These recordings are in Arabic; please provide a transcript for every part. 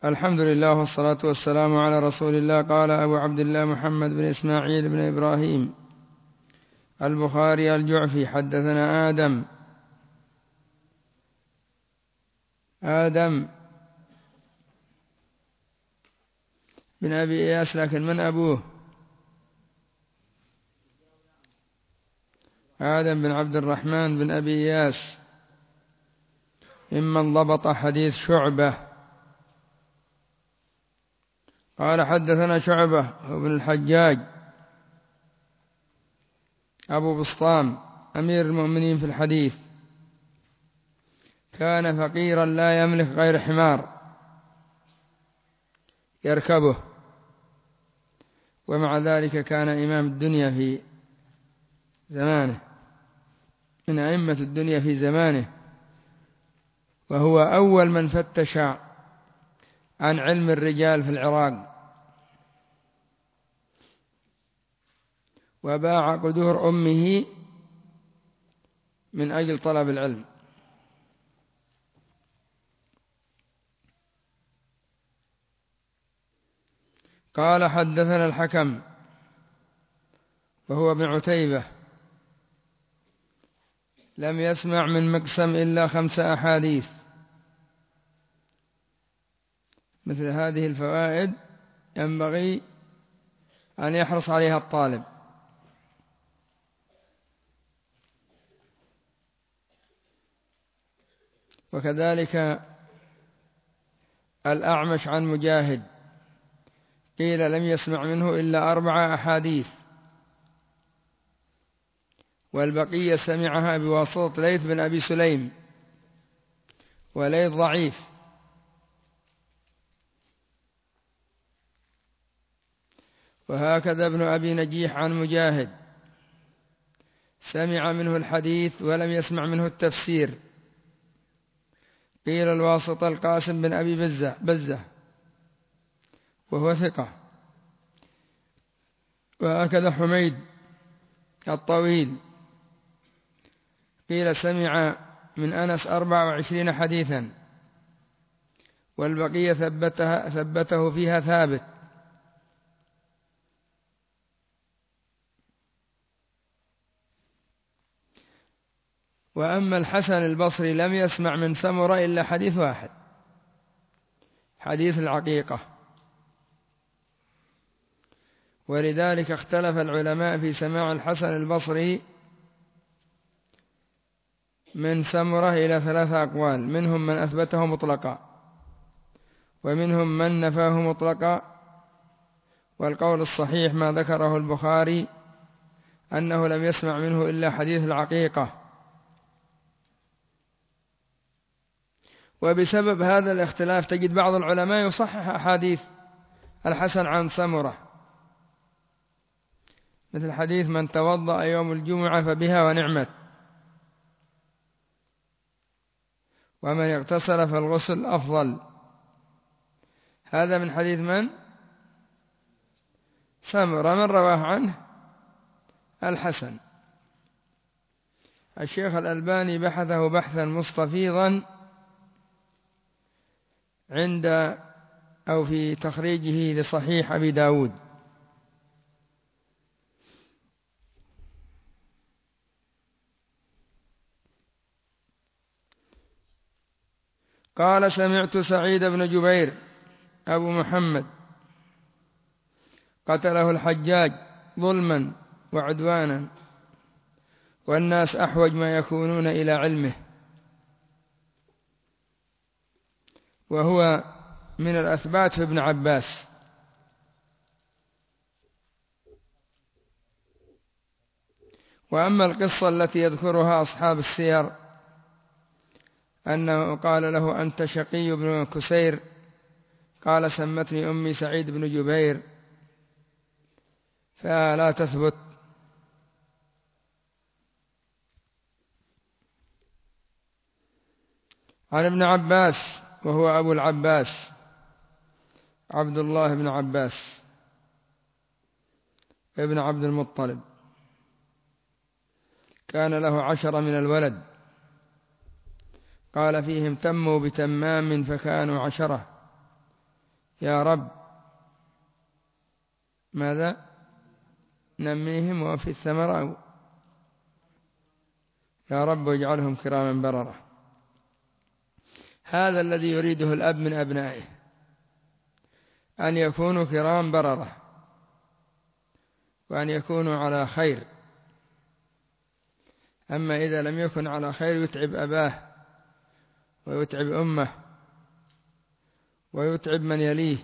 الحمد لله والصلاة والسلام على رسول الله. قال أبو عبد الله محمد بن إسماعيل بن إبراهيم البخاري الجعفي حدثنا آدم بن أبي إياس، لكن من أبوه؟ آدم بن عبد الرحمن بن أبي إياس ممن ضبط حديث شعبة. قال حدثنا شعبة بن الحجاج أبو بسطام أمير المؤمنين في الحديث، كان فقيرا لا يملك غير حمار يركبه، ومع ذلك كان إمام الدنيا في زمانه، من أئمة الدنيا في زمانه، وهو أول من فتش عن علم الرجال في العراق، وباع قدور أمه من أجل طلب العلم. قال حدثنا الحكم وهو ابن عتيبة، لم يسمع من مقسم إلا 5 أحاديث. مثل هذه الفوائد ينبغي أن يحرص عليها الطالب. وكذلك الأعمش عن مجاهد قيل لم يسمع منه إلا 4 أحاديث، والبقية سمعها بواسطة ليث بن أبي سليم، وليث ضعيف. وهكذا ابن أبي نجيح عن مجاهد سمع منه الحديث ولم يسمع منه التفسير، قيل الواسطة القاسم بن أبي بزة وهو ثقة. وهكذا حميد الطويل قيل سمع من أنس 24 حديثا، والبقية ثبته فيها ثابت. وأما الحسن البصري لم يسمع من سمرة إلا حديث واحد، حديث العقيقة. ولذلك اختلف العلماء في سماع الحسن البصري من سمرة إلى 3 أقوال، منهم من أثبته مطلقا، ومنهم من نفاه مطلقا. والقول الصحيح ما ذكره البخاري أنه لم يسمع منه إلا حديث العقيقة. وبسبب هذا الاختلاف تجد بعض العلماء يصحح أحاديث الحسن عن سمرة، مثل حديث من توضأ يوم الجمعة فبها ونعمت، ومن اغتسل فالغسل أفضل. هذا من حديث من؟ سمرة، من رواه عنه؟ الحسن. الشيخ الألباني بحثه بحثا مستفيضا في تخريجه لصحيح أبي داود. قال سمعت سعيد بن جبير أبو محمد قتله الحجاج ظلما وعدوانا، والناس أحوج ما يكونون إلى علمه، وهو من الأثبات في ابن عباس. وأما القصة التي يذكرها أصحاب السير أنه قال له أنت شقي بن كسير، قال سمتني أمي سعيد بن جبير، فلا تثبت. عن ابن عباس وهو أبو العباس عبد الله بن عباس ابن عبد المطلب، كان له 10 من الولد، قال فيهم تموا بتمام فكانوا 10، يا رب ماذا نميهم وفي الثمرة يا رب واجعلهم كراما بررة. هذا الذي يريده الأب من أبنائه، أن يكونوا كرام بررة، وأن يكونوا على خير. أما إذا لم يكن على خير يتعب أباه ويتعب أمه ويتعب من يليه.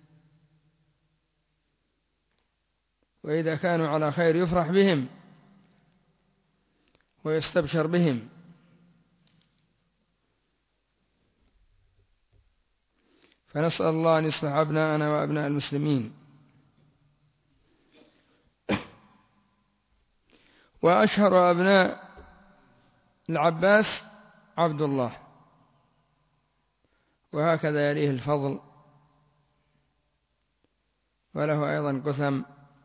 وإذا كانوا على خير يفرح بهم ويستبشر بهم. فنسأل الله أن يصلح أبناءنا وأبناء المسلمين. وأشهر أبناء العباس عبد الله، وهكذا يليه الفضل، وله أيضا قثم.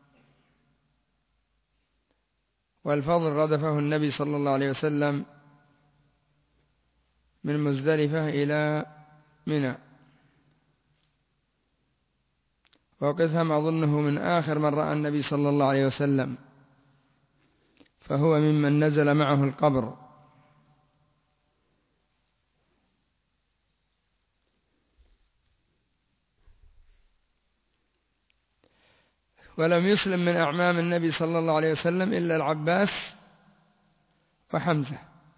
والفضل ردفه النبي صلى الله عليه وسلم من مزدلفة إلى منى، وقثم أظنه من آخر من رأى النبي صلى الله عليه وسلم، فهو ممن نزل معه القبر. ولم يسلم من أعمام النبي صلى الله عليه وسلم إلا العباس وحمزة،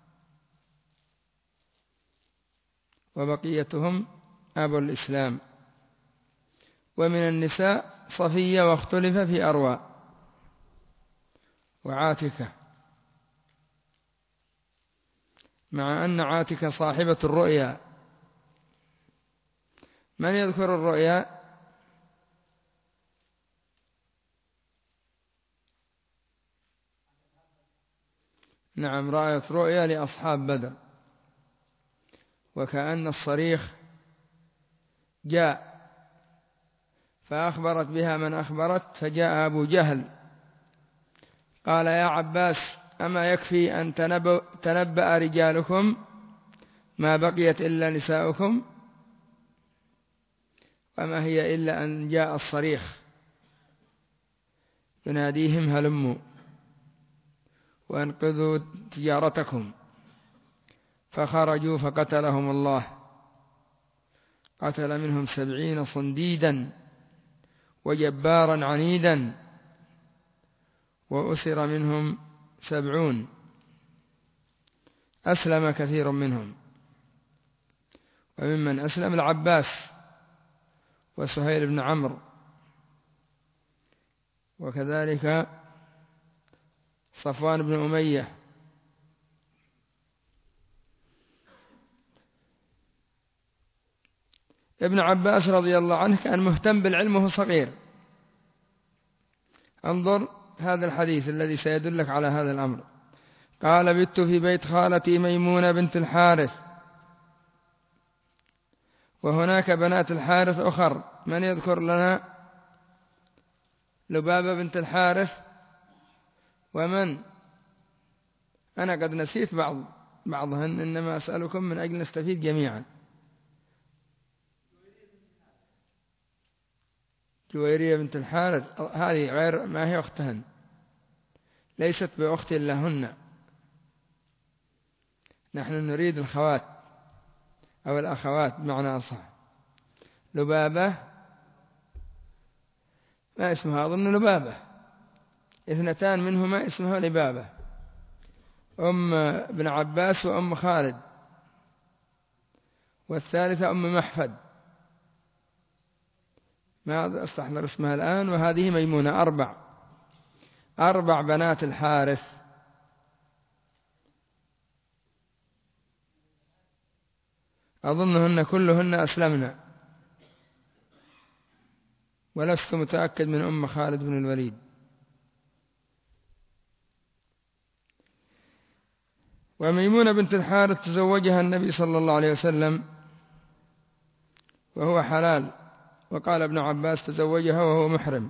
وبقيتهم أبو الإسلام. ومن النساء صفية، واختلف في أروى، وعاتكة، مع أن عاتكة صاحبة الرؤيا. من يذكر الرؤيا؟ نعم، رأيت رؤيا لأصحاب بدر، وكأن الصريخ جاء فأخبرت بها من أخبرت، فجاء أبو جهل قال: يا عباس، أما يكفي أن تنبأ رجالكم ما بقيت إلا نساؤكم؟ وما هي إلا أن جاء الصريخ يناديهم: هلموا وانقذوا تجارتكم. فخرجوا فقتلهم الله، قتل منهم 70 صنديدا وجبارا عنيدا، وأسر منهم 70. أسلم كثير منهم، وممن أسلم العباس وسهيل بن عمرو، وكذلك صفوان بن أمية. ابن عباس رضي الله عنه كان مهتم بالعلم وهو صغير. انظر هذا الحديث الذي سيدلك على هذا الأمر. قال: بت في بيت خالتي ميمونة بنت الحارث، وهناك بنات الحارث أخر. من يذكر لنا لبابة بنت الحارث؟ ومن؟ أنا قد نسيت بعضهن، إنما أسألكم من أجل نستفيد جميعا. جويرية بنت الحارث هذه غير، ما هي أختهن، ليست بأخت لهن. نحن نريد الخوات أو الأخوات بمعنى أصح. لبابة ما اسمها؟ أظن لبابة. 2 منهما اسمها لبابة، أم ابن عباس وأم خالد، والثالثة أم محفد، ما أستحضر اسمها الآن. وهذه ميمونة. 4 بنات الحارث. أظنهن كلهن أسلمنا، ولست متأكد من أم خالد بن الوليد. وميمونة بنت الحارث تزوجها النبي صلى الله عليه وسلم وهو حلال، وقال ابن عباس تزوجها وهو محرم.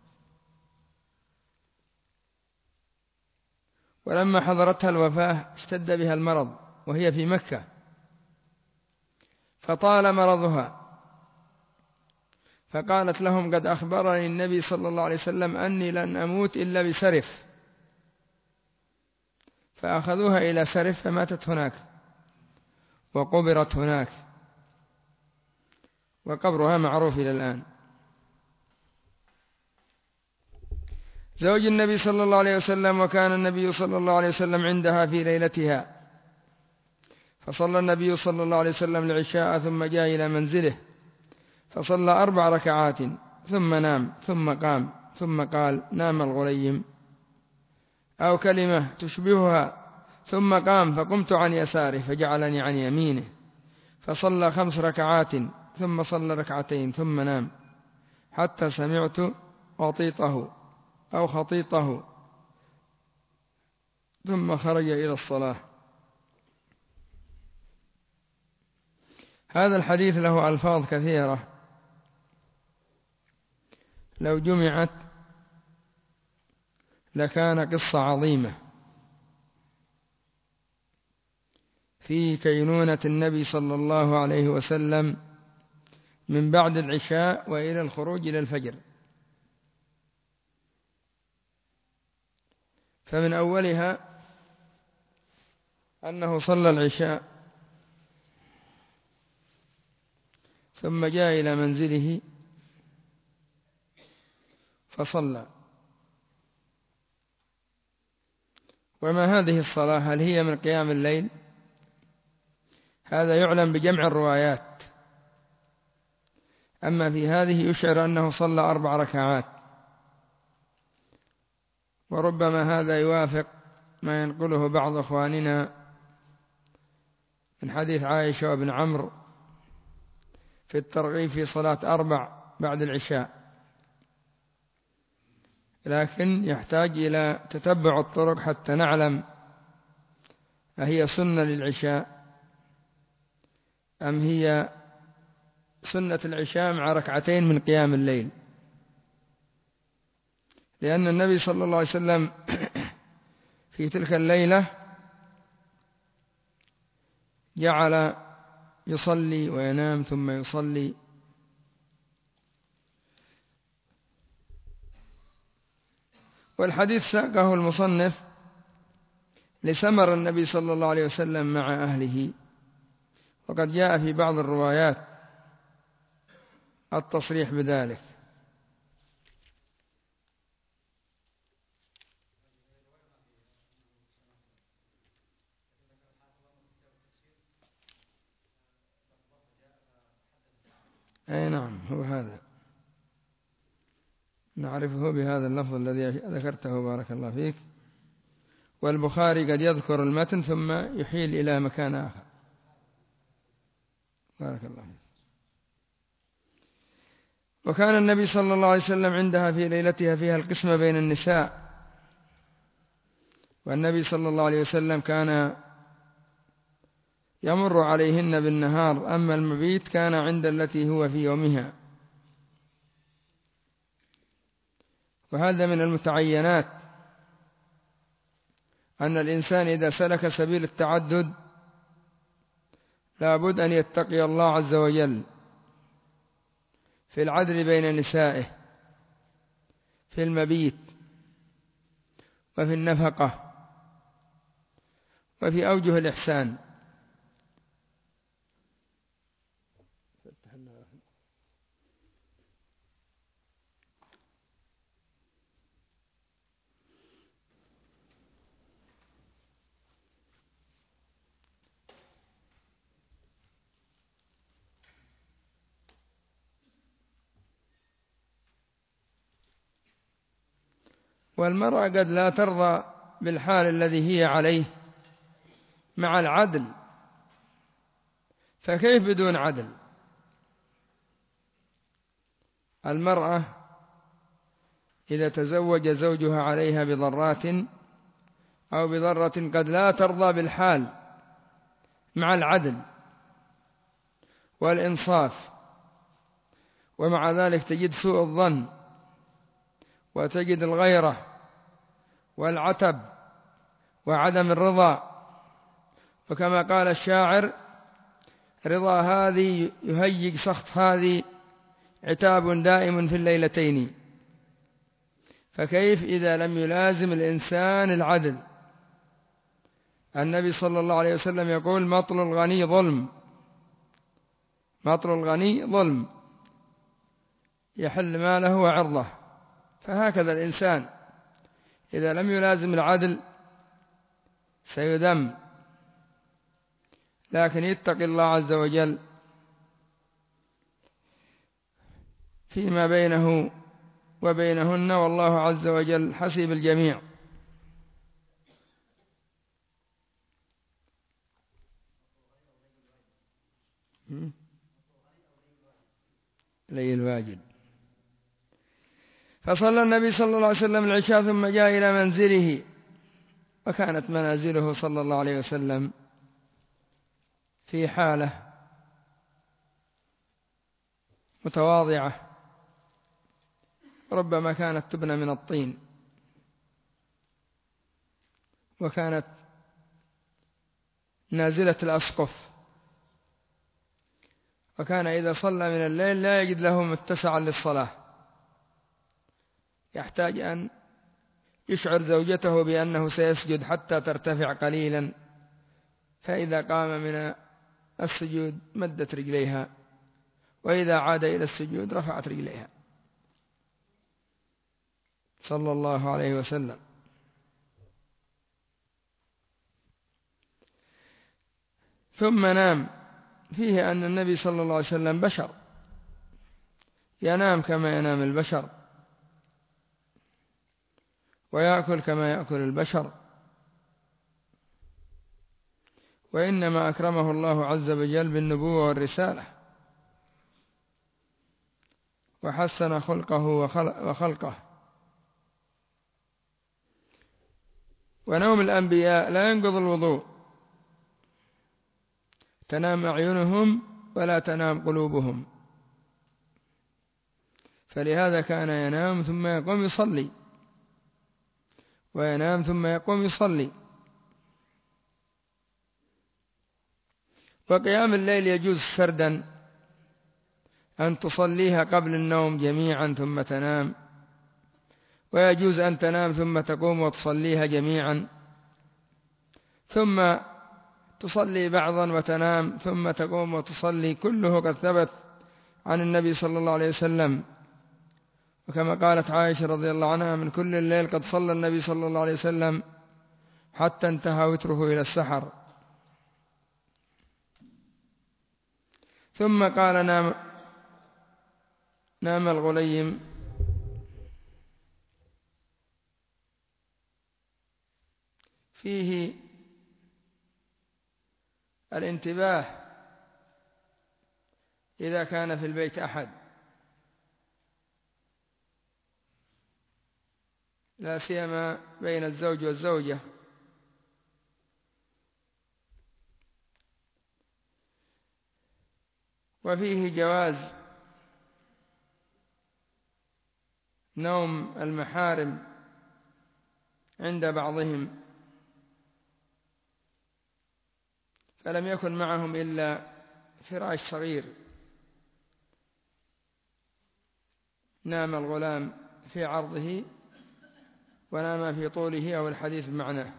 ولما حضرتها الوفاة اشتد بها المرض وهي في مكة، فطال مرضها، فقالت لهم: قد أخبرني النبي صلى الله عليه وسلم أني لن أموت إلا بسرف. فأخذوها إلى سرف فماتت هناك وقبرت هناك، وقبرها معروف إلى الآن. زوج النبي صلى الله عليه وسلم: وكان النبي صلى الله عليه وسلم عندها في ليلتها، فصلى النبي صلى الله عليه وسلم العشاء ثم جاء إلى منزله فصلى 4 ركعات ثم نام، ثم قام ثم قال: نام الغليم، أو كلمة تشبهها، ثم قام فقمت عن يساره فجعلني عن يمينه، فصلى 5 ركعات ثم صلى 2 ركعتين ثم نام حتى سمعت وطيطه أو خطيطه ثم خرج إلى الصلاة. هذا الحديث له ألفاظ كثيرة لو جمعت لكان قصة عظيمة في كينونة النبي صلى الله عليه وسلم من بعد العشاء وإلى الخروج إلى الفجر. فمن أولها أنه صلى العشاء ثم جاء إلى منزله فصلى. وما هذه الصلاة؟ هل هي من قيام الليل؟ هذا يعلم بجمع الروايات، أما في هذه يشعر أنه صلى 4 ركعات، وربما هذا يوافق ما ينقله بعض أخواننا من حديث عائشة وابن عمرو في الترغيب في صلاة 4 بعد العشاء، لكن يحتاج إلى تتبع الطرق حتى نعلم أهي سنة للعشاء أم هي سنة العشاء مع 2 ركعتين من قيام الليل. لأن النبي صلى الله عليه وسلم في تلك الليلة جعل يصلي وينام ثم يصلي، والحديث ساقه المصنف لسمر النبي صلى الله عليه وسلم مع أهله، وقد جاء في بعض الروايات التصريح بذلك. أي نعم، هو هذا نعرفه بهذا اللفظ الذي ذكرته بارك الله فيك. والبخاري قد يذكر المتن ثم يحيل إلى مكان آخر بارك الله فيك. وكان النبي صلى الله عليه وسلم عندها في ليلتها فيها القسمة بين النساء، والنبي صلى الله عليه وسلم كان يمر عليهن بالنهار، أما المبيت كان عند التي هو في يومها. وهذا من المتعينات أن الإنسان إذا سلك سبيل التعدد لابد أن يتقي الله عز وجل في العدل بين نسائه في المبيت وفي النفقة وفي أوجه الإحسان. والمرأة قد لا ترضى بالحال الذي هي عليه مع العدل، فكيف بدون عدل؟ المرأة إذا تزوج زوجها عليها بضرات أو بضرة قد لا ترضى بالحال مع العدل والإنصاف، ومع ذلك تجد سوء الظن وتجد الغيرة والعتب وعدم الرضا. وكما قال الشاعر: رضا هذه يهيج سخط هذه، عتاب دائم في الليلتين، فكيف إذا لم يلازم الإنسان العدل؟ النبي صلى الله عليه وسلم يقول مطل الغني ظلم، مطل الغني ظلم، يحل ماله وعرضه. فهكذا الإنسان إذا لم يلازم العدل سيذم، لكن يتقي الله عز وجل فيما بينه وبينهن، والله عز وجل حسيب الجميع. لي الواجب. فصلى النبي صلى الله عليه وسلم العشاء ثم جاء إلى منزله، وكانت منازله صلى الله عليه وسلم في حالة متواضعة، ربما كانت تبنى من الطين، وكانت نازلة الأسقف، وكان إذا صلى من الليل لا يجد له متسعا للصلاة، يحتاج أن يشعر زوجته بأنه سيسجد حتى ترتفع قليلا، فإذا قام من السجود مدت رجليها، وإذا عاد إلى السجود رفعت رجليها صلى الله عليه وسلم. ثم نام. فيه أن النبي صلى الله عليه وسلم بشر، ينام كما ينام البشر، ويأكل كما يأكل البشر، وإنما أكرمه الله عز وجل بالنبوة والرسالة، وحسن خلقه وخلقه. ونوم الأنبياء لا ينقض الوضوء، تنام أعينهم ولا تنام قلوبهم، فلهذا كان ينام ثم يقوم يصلي، وينام ثم يقوم يصلي. وقيام الليل يجوز سردا، أن تصليها قبل النوم جميعا ثم تنام، ويجوز أن تنام ثم تقوم وتصليها جميعا، ثم تصلي بعضا وتنام ثم تقوم وتصلي. كله قد ثبت عن النبي صلى الله عليه وسلم، وكما قالت عائشة رضي الله عنها من كل الليل قد صلى النبي صلى الله عليه وسلم حتى انتهى وتره إلى السحر. ثم قال نام الغليم. فيه الانتباه إذا كان في البيت أحد، لا سيما بين الزوج والزوجة، وفيه جواز نوم المحارم عند بعضهم، فلم يكن معهم إلا فراش صغير، نام الغلام في عرضه ونام في طوله، أو الحديث بمعناه.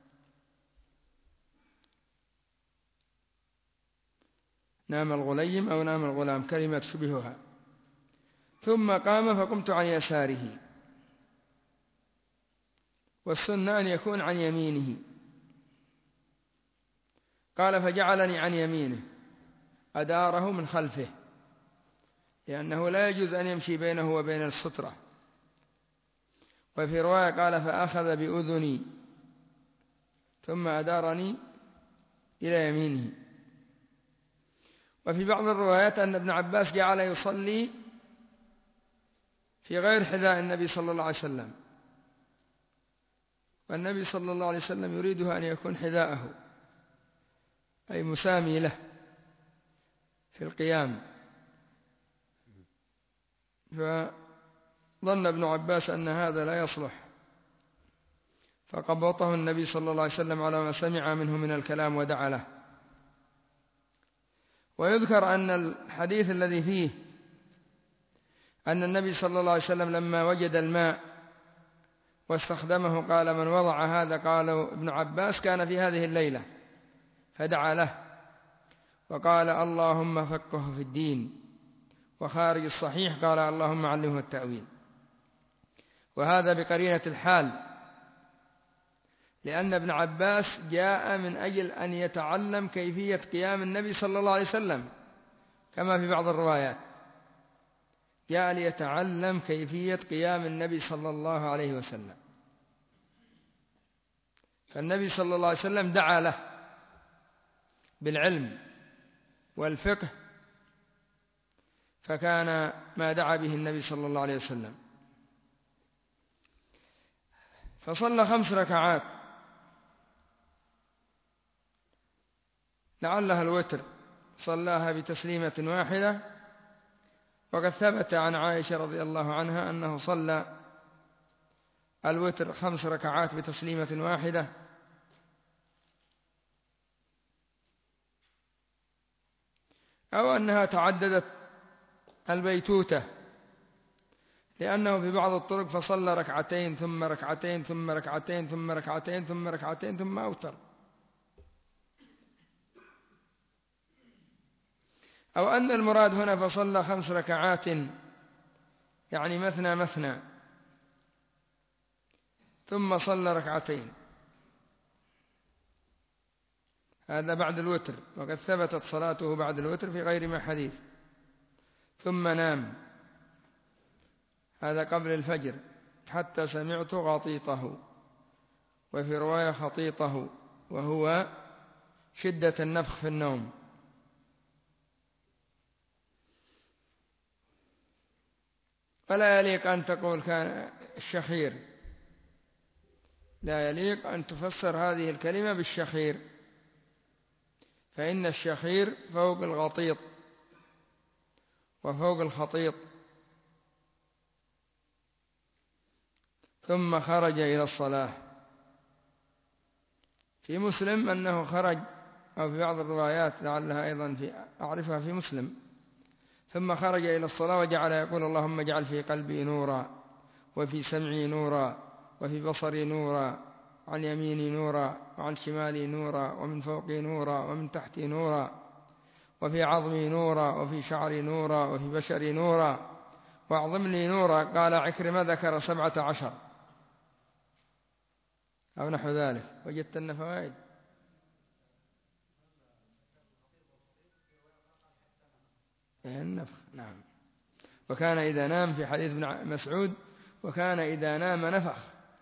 نام الغليم أو نام الغلام، كلمة تشبهها. ثم قام فقمت عن يساره، والسنة أن يكون عن يمينه. قال فجعلني عن يمينه، أداره من خلفه، لأنه لا يجوز أن يمشي بينه وبين السترة. وفي رواية قال فأخذ بأذني ثم أدارني إلى يمينه. وفي بعض الروايات أن ابن عباس جعل يصلي في غير حذاء النبي صلى الله عليه وسلم، والنبي صلى الله عليه وسلم يريده أن يكون حذاءه، أي مسامي له في القيام. فظن ابن عباس أن هذا لا يصلح، فقبضه النبي صلى الله عليه وسلم على ما سمع منه من الكلام ودعا له. ويذكر أن الحديث الذي فيه أن النبي صلى الله عليه وسلم لما وجد الماء واستخدمه قال: من وضع هذا؟ قال ابن عباس: كان في هذه الليلة، فدعا له وقال: اللهم فقهه في الدين. وخارج الصحيح قال: اللهم علمه التأويل. وهذا بقرينة الحال، لأن ابن عباس جاء من أجل أن يتعلم كيفية قيام النبي صلى الله عليه وسلم، كما في بعض الروايات جاء ليتعلم كيفية قيام النبي صلى الله عليه وسلم. فالنبي صلى الله عليه وسلم دعا له بالعلم والفقه، فكان ما دعا به النبي صلى الله عليه وسلم. فصلى 5 ركعات لعلها الوتر، صلاها بتسليمة واحدة. وقد ثبت عن عائشة رضي الله عنها أنه صلى الوتر 5 ركعات بتسليمة واحدة. أو أنها تعددت البيتوتة، لأنه في بعض الطرق فصلى 2 ثم 2 ثم 2 ثم 2 ثم 2 ثم أوتر. أو أن المراد هنا فصلى 5 ركعات يعني مثنى مثنى، ثم صلى 2، هذا بعد الوتر. وقد ثبتت صلاته بعد الوتر في غير ما حديث. ثم نام، هذا قبل الفجر، حتى سمعت غطيطه، وفي رواية خطيطه، وهو شدة النفخ في النوم. فلا يليق أن تقول كان الشخير، لا يليق أن تفسر هذه الكلمة بالشخير، فإن الشخير فوق الغطيط وفوق الخطيط. ثم خرج إلى الصلاة. في مسلم أنه خرج، أو في بعض الروايات لعلها أيضا أعرفها في مسلم: ثم خرج إلى الصلاة وجعل يقول: اللهم اجعل في قلبي نورا، وفي سمعي نورا، وفي بصري نورا، عن يميني نورا، وعن شمالي نورا، ومن فوقي نورا، ومن تحتي نورا، وفي عظمي نورا، وفي شعري نورا، وفي بشري نورا، واعظم لي نورا. قال عكرمة: ذكر 17 أو نحو ذلك. وجدت أن فوائد. النفخ، نعم. وكان إذا نام، في حديث ابن مسعود: وكان إذا نام نفخ.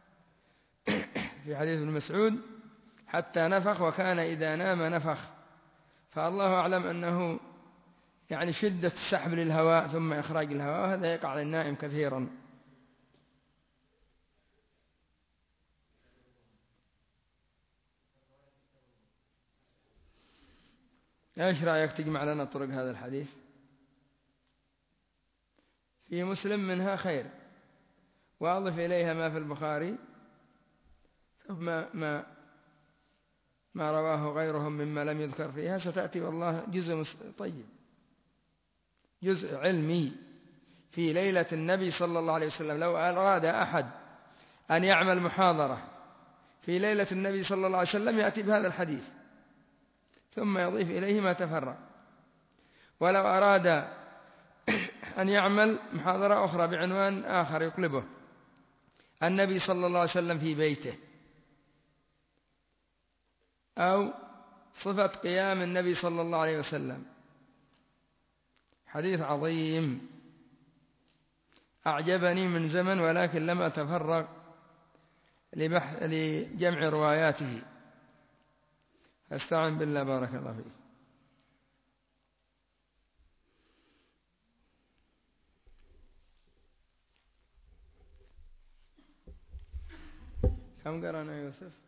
في حديث ابن مسعود: حتى نفخ، وكان إذا نام نفخ. فالله أعلم أنه يعني شدة السحب للهواء ثم إخراج الهواء، وهذا يقع للنائم كثيرا. ايش رأيك تجمع لنا طرق هذا الحديث؟ في مسلم منها خير، وأضف إليها ما في البخاري، ثم ما رواه غيرهم مما لم يذكر فيها. ستأتي والله جزء طيب، جزء علمي في ليلة النبي صلى الله عليه وسلم. لو أراد أحد أن يعمل محاضرة في ليلة النبي صلى الله عليه وسلم يأتي بهذا الحديث ثم يضيف إليه ما تفرع. ولو أراد أن يعمل محاضرة أخرى بعنوان آخر يقلبه: النبي صلى الله عليه وسلم في بيته، أو صفة قيام النبي صلى الله عليه وسلم. حديث عظيم أعجبني من زمن، ولكن لم أتفرغ لجمع رواياته، أستعن بالله. بارك الله فيك. كم قرأنا يوسف؟